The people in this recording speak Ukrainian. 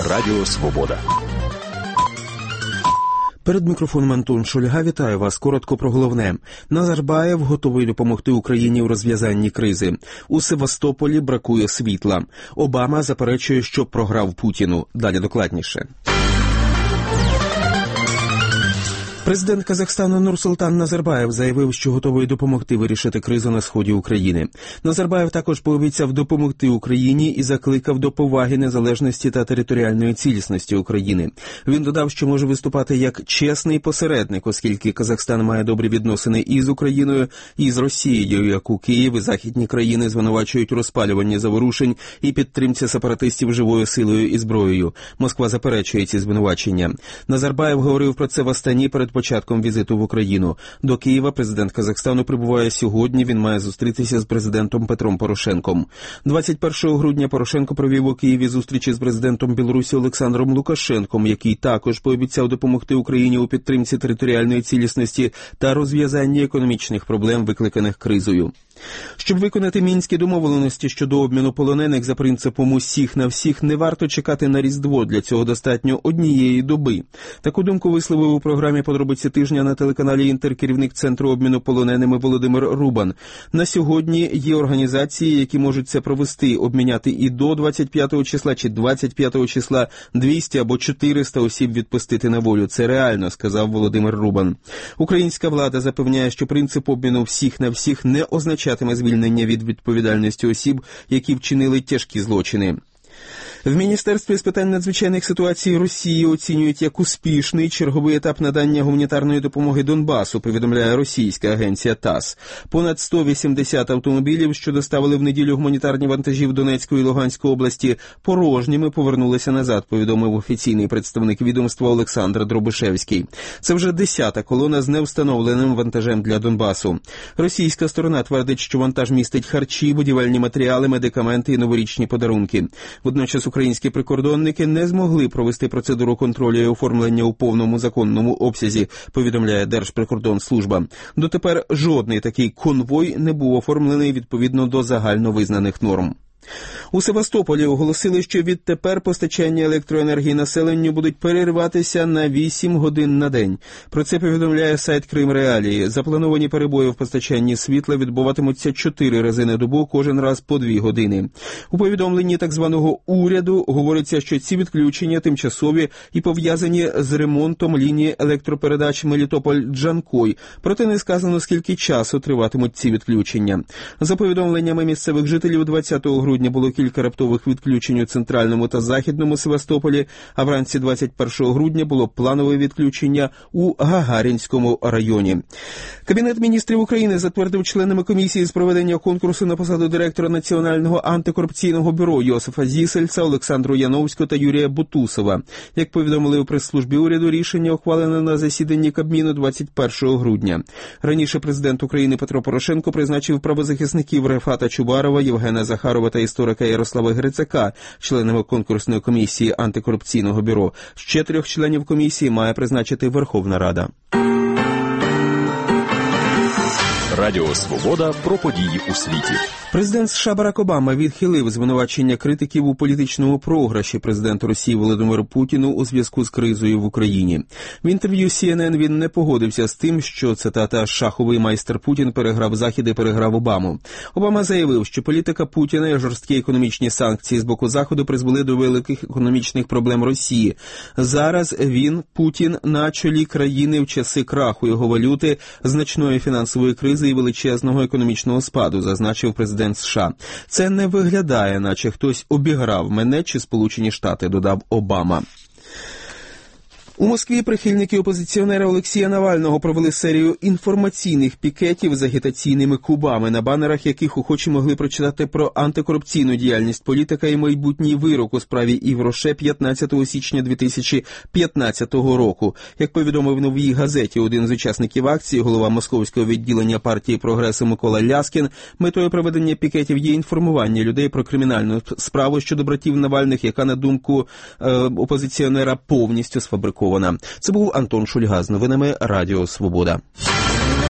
Радіо Свобода. Перед мікрофоном Антон Шульга. Вітаю вас. Коротко про головне. Назарбаєв готовий допомогти Україні у розв'язанні кризи. У Севастополі бракує світла. Обама заперечує, що програв Путіну. Далі докладніше. Президент Казахстану Нурсултан Назарбаєв заявив, що готовий допомогти вирішити кризу на сході України. Назарбаєв також пообіцяв допомогти Україні і закликав до поваги незалежності та територіальної цілісності України. Він додав, що може виступати як чесний посередник, оскільки Казахстан має добрі відносини і з Україною, і з Росією, яку Київ і західні країни звинувачують у розпалюванні заворушень і підтримці сепаратистів живою силою і зброєю. Москва заперечує ці звинувачення. Назарбаєв говорив про це в Астані перед початком візиту в Україну. До Києва президент Казахстану прибуває сьогодні. Він має зустрітися з президентом Петром Порошенком. 21 грудня Порошенко провів у Києві зустрічі з президентом Білорусі Олександром Лукашенком, який також пообіцяв допомогти Україні у підтримці територіальної цілісності та розв'язанні економічних проблем, викликаних кризою. Щоб виконати мінські домовленості щодо обміну полонених за принципом «усіх на всіх», не варто чекати на Різдво. Для цього достатньо однієї доби. Таку думку висловив у програмі «Подробиці тижня» на телеканалі «Інтер» керівник Центру обміну полоненими Володимир Рубан. На сьогодні є організації, які можуть це провести, обміняти і до 25 числа чи 25 числа 200 або 400 осіб відпустити на волю. Це реально, сказав Володимир Рубан. Українська влада запевняє, що принцип обміну всіх на всіх не означатиме звільнення від відповідальності осіб, які вчинили тяжкі злочини. В Міністерстві з питань надзвичайних ситуацій Росії оцінюють як успішний черговий етап надання гуманітарної допомоги Донбасу, повідомляє російська агенція ТАСС. Понад 180 автомобілів, що доставили в неділю гуманітарні вантажі в Донецьку і Луганську області, порожніми повернулися назад, повідомив офіційний представник відомства Олександр Дробишевський. Це вже 10-та колона з невстановленим вантажем для Донбасу. Російська сторона твердить, що вантаж містить харчі, будівельні матеріали, медикаменти і новорічні подарунки. Водночас українські прикордонники не змогли провести процедуру контролю і оформлення у повному законному обсязі, повідомляє Держприкордонслужба. Дотепер жодний такий конвой не був оформлений відповідно до загальновизнаних норм. У Севастополі оголосили, що відтепер постачання електроенергії населенню будуть перериватися на 8 годин на день. Про це повідомляє сайт Крим-Реалії. Заплановані перебої в постачанні світла відбуватимуться 4 рази на добу, кожен раз по 2 години. У повідомленні так званого уряду говориться, що ці відключення тимчасові і пов'язані з ремонтом лінії електропередач Мелітополь-Джанкой. Проте не сказано, скільки часу триватимуть ці відключення. За повідомленнями місцевих жителів, 20 грудня було кілька раптових відключень у центральному та західному Севастополі, а вранці 21 грудня було планове відключення у Гагарінському районі. Кабінет міністрів України затвердив членами комісії з проведення конкурсу на посаду директора Національного антикорупційного бюро Йосифа Зісельца, Олександру Яновського та Юрія Бутусова. Як повідомили у прес-службі уряду, рішення ухвалено на засіданні Кабміну 21 грудня. Раніше президент України Петро Порошенко призначив правозахисників Рефата Чубарова, Євгена Захарова та історика Ярослава Грицака членами конкурсної комісії антикорупційного бюро. Ще 3 членів комісії має призначити Верховна Рада. Радіо Свобода про події у світі. Президент США Барак Обама відхилив звинувачення критиків у політичному програші президенту Росії Володимиру Путіну у зв'язку з кризою в Україні. В інтерв'ю CNN він не погодився з тим, що, цитата, «шаховий майстер Путін переграв Захід і переграв Обаму». Обама заявив, що політика Путіна і жорсткі економічні санкції з боку Заходу призвели до великих економічних проблем Росії. Зараз він, Путін, на чолі країни в часи краху його валюти, значної фінансової кризи і величезного економічного спаду, зазначив президент США. Це не виглядає, наче хтось обіграв мене чи Сполучені Штати, додав Обама. У Москві прихильники опозиціонера Олексія Навального провели серію інформаційних пікетів з агітаційними кубами, на банерах яких охочі могли прочитати про антикорупційну діяльність політика і майбутній вирок у справі Івроше 15 січня 2015 року. Як повідомив «Новій газеті» один з учасників акції, голова московського відділення партії «Прогресу» Микола Ляскін, метою проведення пікетів є інформування людей про кримінальну справу щодо братів Навальних, яка, на думку опозиціонера, повністю сфабрикована. Це був Антон Шульга з новинами Радіо Свобода.